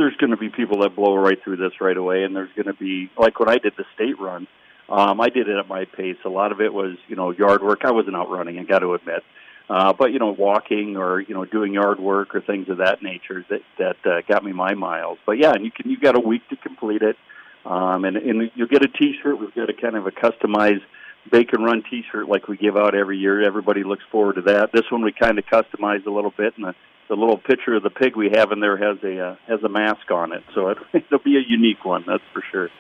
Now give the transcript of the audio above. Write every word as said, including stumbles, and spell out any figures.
there's going to be people that blow right through this right away, and there's going to be, like when I did the state run, um, I did it at my pace. A lot of it was, you know, yard work. I wasn't out running, I got to admit. Uh, but, you know, walking or, you know, doing yard work or things of that nature that, that uh, got me my miles. But, yeah, and you can, you got a week to complete it. Um, and, and you'll get a T-shirt. We've got a kind of a customized Bacon Run T-shirt like we give out every year. Everybody looks forward to that. This one we kind of customized a little bit, and the, the little picture of the pig we have in there has a uh, has a mask on it. So it, it'll be a unique one, that's for sure.